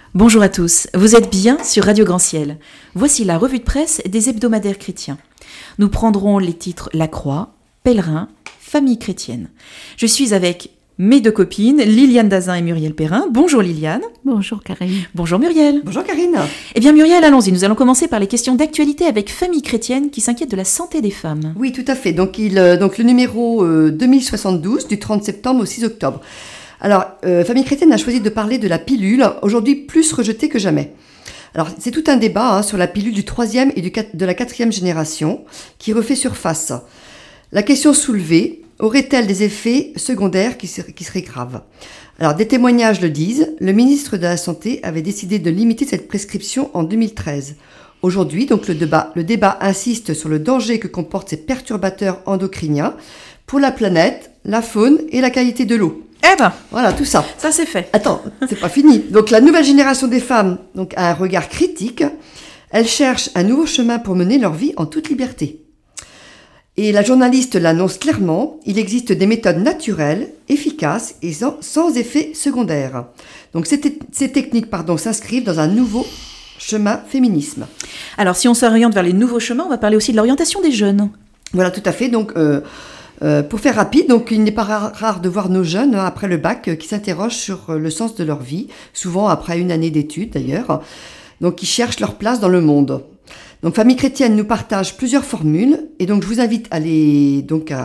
Bonjour à tous, vous êtes bien sur Radio Grand Ciel. Voici la revue de presse des hebdomadaires chrétiens. Nous prendrons les titres La Croix, Pèlerin, Famille chrétienne. Je suis avec mes deux copines, Liliane Dazin et Muriel Perrin. Bonjour Liliane. Bonjour Karine. Bonjour Muriel. Bonjour Karine. Eh bien Muriel, allons-y. Nous allons commencer par les questions d'actualité avec Famille chrétienne qui s'inquiète de la santé des femmes. Oui, tout à fait. Donc le numéro 2072 du 30 septembre au 6 octobre. Alors, Famille chrétienne a choisi de parler de la pilule, aujourd'hui plus rejetée que jamais. Alors, c'est tout un débat sur la pilule du 3e et de la 4e génération qui refait surface. La question soulevée, aurait-elle des effets secondaires qui seraient graves ? Alors, des témoignages le disent, le ministre de la Santé avait décidé de limiter cette prescription en 2013. Aujourd'hui, donc le débat insiste sur le danger que comportent ces perturbateurs endocriniens pour la planète, la faune et la qualité de l'eau. Eh ben, voilà, tout ça. Ça c'est fait. Attends, c'est pas fini. Donc la nouvelle génération des femmes a un regard critique. Elles cherchent un nouveau chemin pour mener leur vie en toute liberté. Et la journaliste l'annonce clairement, il existe des méthodes naturelles, efficaces et sans effet secondaire. Donc ces techniques s'inscrivent dans un nouveau chemin féminisme. Alors si on s'oriente vers les nouveaux chemins, on va parler aussi de l'orientation des jeunes. Voilà, tout à fait. Donc pour faire rapide, donc il n'est pas rare de voir nos jeunes après le bac qui s'interrogent sur le sens de leur vie, souvent après une année d'études d'ailleurs, donc qui cherchent leur place dans le monde. Donc Famille chrétienne nous partage plusieurs formules et donc je vous invite à aller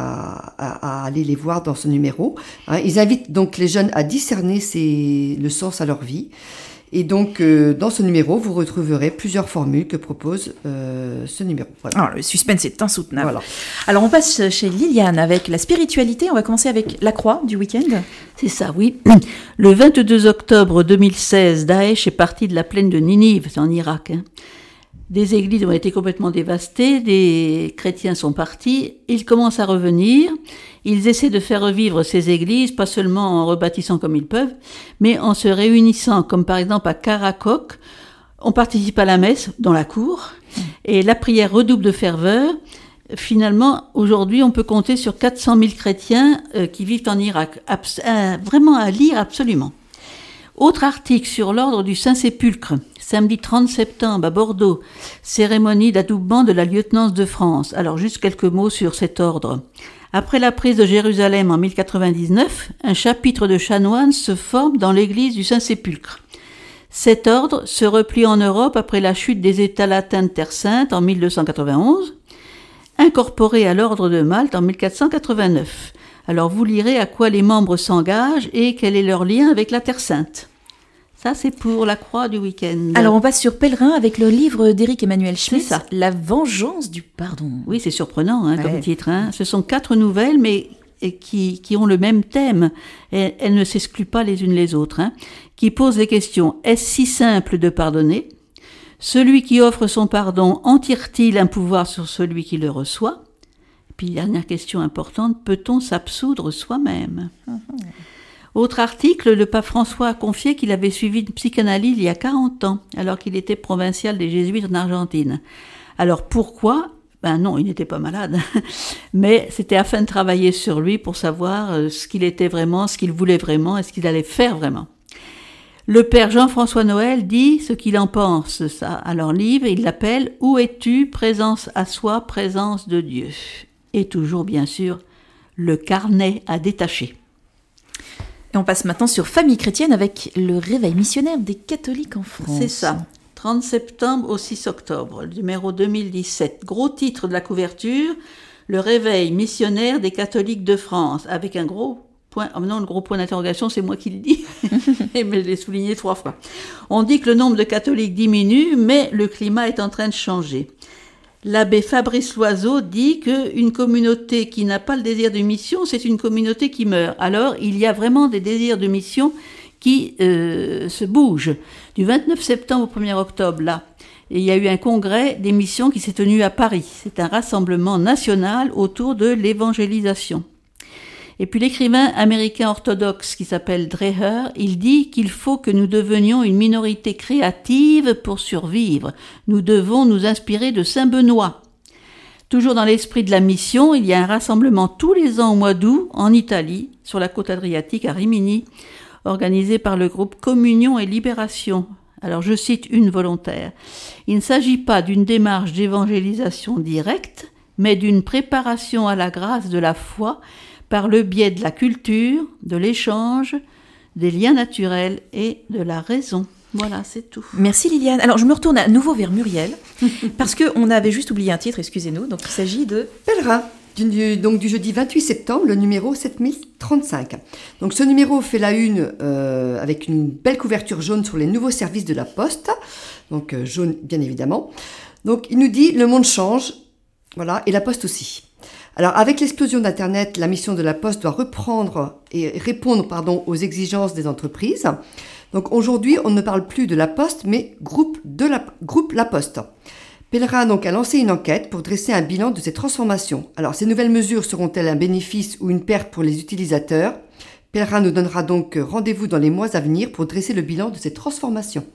les voir dans ce numéro. Ils invitent donc les jeunes à discerner le sens à leur vie. Et donc, dans ce numéro, vous retrouverez plusieurs formules que propose ce numéro. Voilà. Alors, le suspense est insoutenable. Voilà. Alors, on passe chez Liliane avec la spiritualité. On va commencer avec la croix du week-end. C'est ça, oui. Le 22 octobre 2016, Daesh est parti de la plaine de Ninive, c'est en Irak. Des églises ont été complètement dévastées, des chrétiens sont partis, ils commencent à revenir, ils essaient de faire revivre ces églises, pas seulement en rebâtissant comme ils peuvent, mais en se réunissant, comme par exemple à Karakok, on participe à la messe dans la cour, et la prière redouble de ferveur. Finalement, aujourd'hui, on peut compter sur 400 000 chrétiens qui vivent en Irak, vraiment à lire absolument. Autre article sur l'ordre du Saint-Sépulcre, samedi 30 septembre à Bordeaux, cérémonie d'adoubement de la lieutenance de France. Alors juste quelques mots sur cet ordre. Après la prise de Jérusalem en 1099, un chapitre de chanoines se forme dans l'église du Saint-Sépulcre. Cet ordre se replie en Europe après la chute des États latins de Terre Sainte en 1291, incorporé à l'ordre de Malte en 1489. Alors vous lirez à quoi les membres s'engagent et quel est leur lien avec la Terre Sainte. Ça, c'est pour la croix du week-end. Alors on passe sur Pèlerin avec le livre d'Éric Emmanuel Schmitt, ça. La vengeance du pardon. Oui, c'est surprenant comme titre. Ce sont 4 nouvelles, mais qui ont le même thème. Et elles ne s'excluent pas les unes les autres. Qui posent les questions. Est-ce si simple de pardonner ? Celui qui offre son pardon en tire-t-il un pouvoir sur celui qui le reçoit ? Puis, dernière question importante, peut-on s'absoudre soi-même ? Autre article, le pape François a confié qu'il avait suivi une psychanalyse il y a 40 ans, alors qu'il était provincial des Jésuites en Argentine. Alors pourquoi ? Ben non, il n'était pas malade, mais c'était afin de travailler sur lui pour savoir ce qu'il était vraiment, ce qu'il voulait vraiment et ce qu'il allait faire vraiment. Le père Jean-François Noël dit ce qu'il en pense, ça. Alors livre, il l'appelle « Où es-tu ? Présence à soi, présence de Dieu ». Et toujours, bien sûr, le carnet à détacher. Et on passe maintenant sur Famille chrétienne avec le réveil missionnaire des catholiques en France. C'est ça, 30 septembre au 6 octobre, le numéro 2017. Gros titre de la couverture, le réveil missionnaire des catholiques de France, avec un gros point, non, le gros point d'interrogation, c'est moi qui le dis, mais je l'ai souligné 3 fois. On dit que le nombre de catholiques diminue, mais le climat est en train de changer. L'abbé Fabrice Loiseau dit qu'une communauté qui n'a pas le désir de mission, c'est une communauté qui meurt. Alors, il y a vraiment des désirs de mission qui se bougent. Du 29 septembre au 1er octobre, là, il y a eu un congrès des missions qui s'est tenu à Paris. C'est un rassemblement national autour de l'évangélisation. Et puis l'écrivain américain orthodoxe qui s'appelle Dreher, il dit qu'il faut que nous devenions une minorité créative pour survivre. Nous devons nous inspirer de Saint Benoît. Toujours dans l'esprit de la mission, il y a un rassemblement tous les ans au mois d'août en Italie, sur la côte adriatique à Rimini, organisé par le groupe Communion et Libération. Alors je cite une volontaire. Il ne s'agit pas d'une démarche d'évangélisation directe, mais d'une préparation à la grâce de la foi par le biais de la culture, de l'échange, des liens naturels et de la raison. Voilà, c'est tout. Merci Liliane. Alors je me retourne à nouveau vers Muriel, parce qu'on avait juste oublié un titre, excusez-nous. Donc il s'agit de Pèlerin, du jeudi 28 septembre, le numéro 7035. Donc ce numéro fait la une avec une belle couverture jaune sur les nouveaux services de la Poste, donc jaune bien évidemment. Donc il nous dit « Le monde change », voilà, et la Poste aussi. Alors, avec l'explosion d'Internet, la mission de la Poste doit reprendre et répondre aux exigences des entreprises. Donc, aujourd'hui, on ne parle plus de la Poste, mais groupe La Poste. Pèlerin donc a lancé une enquête pour dresser un bilan de ces transformations. Alors, ces nouvelles mesures seront-elles un bénéfice ou une perte pour les utilisateurs ? Pèlerin nous donnera donc rendez-vous dans les mois à venir pour dresser le bilan de ces transformations.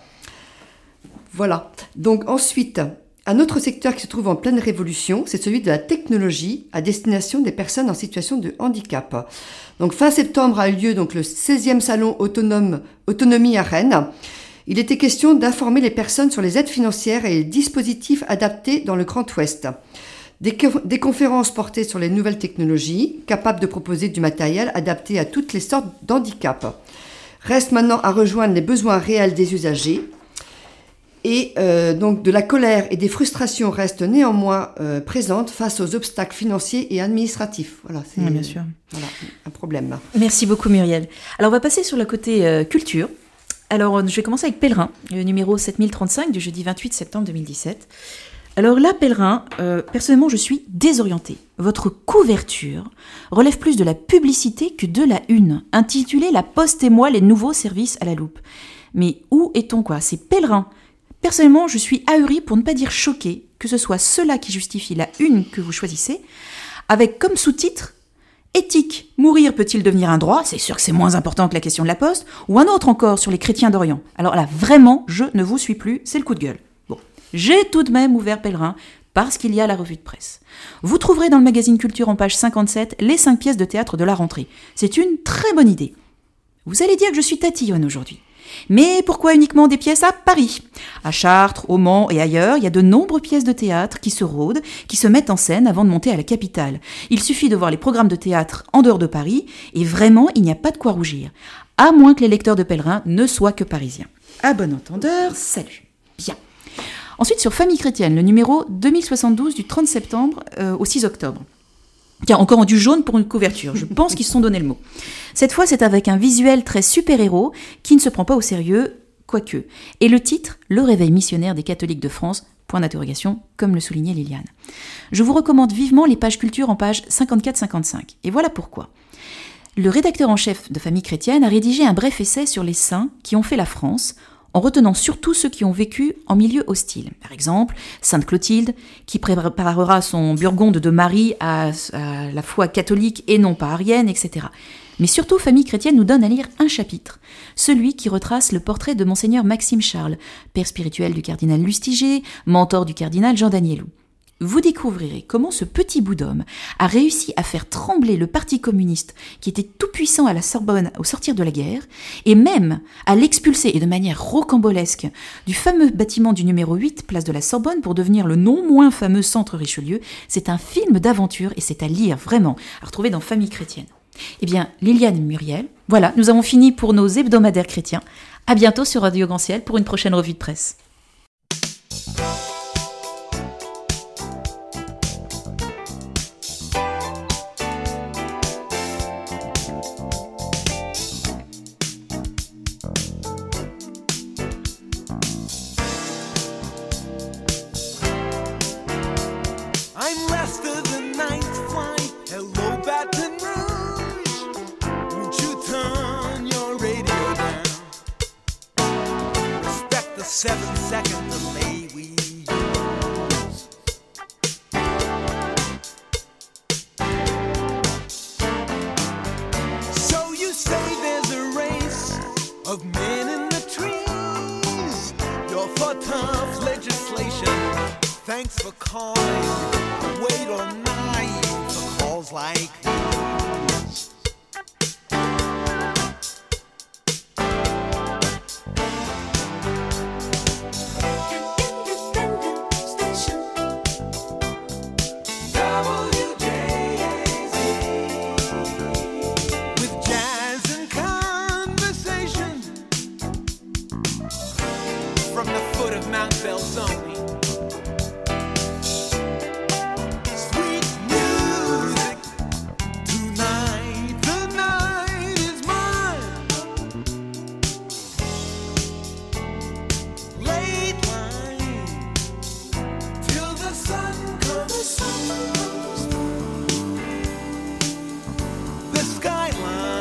Voilà. Donc, ensuite, un autre secteur qui se trouve en pleine révolution, c'est celui de la technologie à destination des personnes en situation de handicap. Donc fin septembre a eu lieu donc le 16e salon Autonomie à Rennes. Il était question d'informer les personnes sur les aides financières et les dispositifs adaptés dans le Grand Ouest. Des conférences portées sur les nouvelles technologies, capables de proposer du matériel adapté à toutes les sortes d'handicaps. Reste maintenant à rejoindre les besoins réels des usagers. Et donc de la colère et des frustrations restent néanmoins présentes face aux obstacles financiers et administratifs. Voilà, c'est bien sûr. Voilà, un problème. Merci beaucoup Muriel. Alors on va passer sur le côté culture. Alors je vais commencer avec Pèlerin, le numéro 7035 du jeudi 28 septembre 2017. Alors là, Pèlerin, personnellement je suis désorientée. Votre couverture relève plus de la publicité que de la une, intitulée « La Poste et moi, les nouveaux services à la loupe ». Mais où est-on quoi ? C'est Pèlerin. Personnellement, je suis ahurie, pour ne pas dire choquée, que ce soit cela qui justifie la une que vous choisissez, avec comme sous-titre « Éthique, mourir peut-il devenir un droit ?» C'est sûr que c'est moins important que la question de la Poste, ou un autre encore sur les chrétiens d'Orient. Alors là, vraiment, je ne vous suis plus, c'est le coup de gueule. Bon, j'ai tout de même ouvert Pèlerin, parce qu'il y a la revue de presse. Vous trouverez dans le magazine Culture en page 57 les 5 pièces de théâtre de la rentrée. C'est une très bonne idée. Vous allez dire que je suis tatillonne aujourd'hui. Mais pourquoi uniquement des pièces à Paris ? À Chartres, au Mans et ailleurs, il y a de nombreuses pièces de théâtre qui se rôdent, qui se mettent en scène avant de monter à la capitale. Il suffit de voir les programmes de théâtre en dehors de Paris, et vraiment, il n'y a pas de quoi rougir. À moins que les lecteurs de Pèlerin ne soient que parisiens. À bon entendeur, salut. Bien. Ensuite, sur Famille chrétienne, le numéro 2072 du 30 septembre au 6 octobre. Tiens, encore en du jaune pour une couverture. Je pense qu'ils se sont donné le mot. Cette fois, c'est avec un visuel très super-héros qui ne se prend pas au sérieux, quoique. Et le titre, Le réveil missionnaire des catholiques de France, point d'interrogation, comme le soulignait Liliane. Je vous recommande vivement les pages culture en page 54-55. Et voilà pourquoi. Le rédacteur en chef de Famille chrétienne a rédigé un bref essai sur les saints qui ont fait la France, en retenant surtout ceux qui ont vécu en milieu hostile. Par exemple, Sainte Clotilde, qui préparera son Burgonde de Marie à la foi catholique et non pas arienne, etc. Mais surtout, Famille chrétienne nous donne à lire un chapitre, celui qui retrace le portrait de Monseigneur Maxime Charles, père spirituel du cardinal Lustiger, mentor du cardinal Jean Danielou. Vous découvrirez comment ce petit bout d'homme a réussi à faire trembler le parti communiste qui était tout puissant à la Sorbonne au sortir de la guerre, et même à l'expulser et de manière rocambolesque du fameux bâtiment du numéro 8, place de la Sorbonne, pour devenir le non moins fameux centre Richelieu. C'est un film d'aventure et c'est à lire vraiment, à retrouver dans Famille chrétienne. Eh bien, Liliane et Muriel, voilà, nous avons fini pour nos hebdomadaires chrétiens. À bientôt sur Radio Grand Ciel pour une prochaine revue de presse. Thanks for calling. Wait all night for calls like these. from the foot of Mount Belzoni. Sweet music tonight, the night is mine. Late line till the sun comes through. The skyline.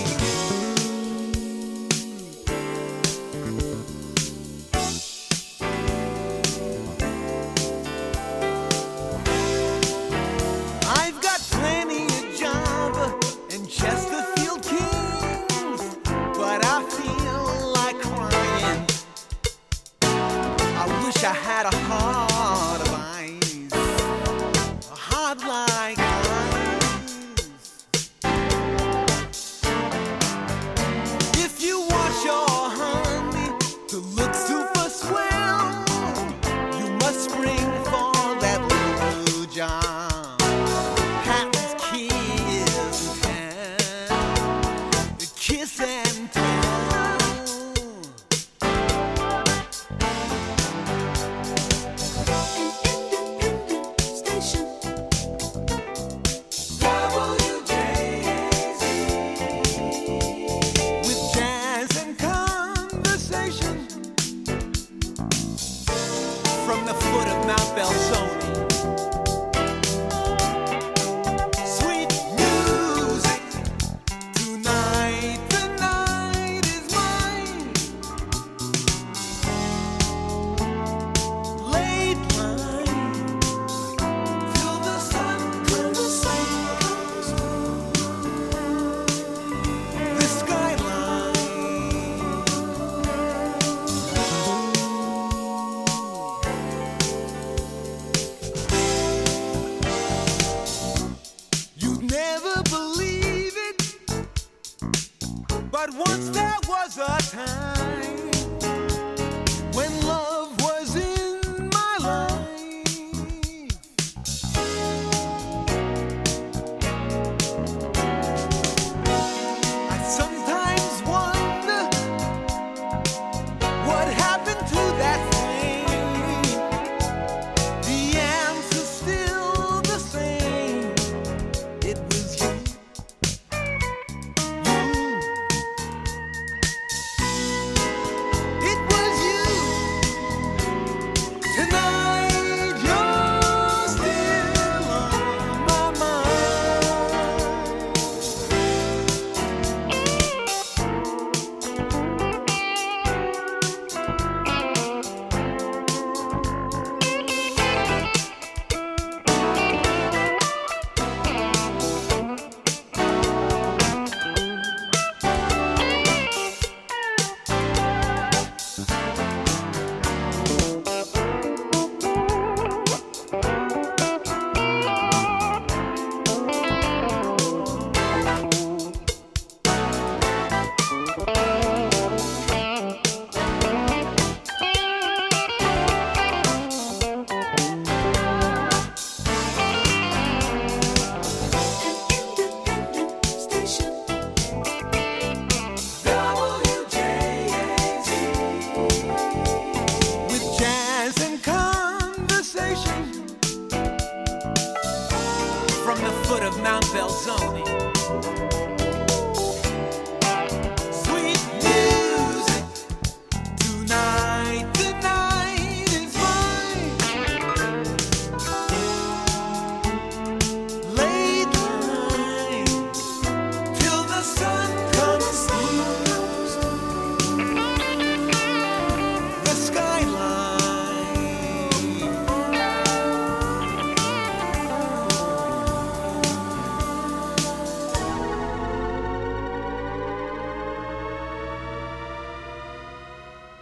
I've got plenty of job in Chesterfield Kings, but I feel like crying. I wish I had a heart of ice, a heart like ice. If you want your honey to look super swell, you must spring for that little John Patton's kiss and tell. Station. WJZ with jazz and conversation from the foot of Mount Belzoni.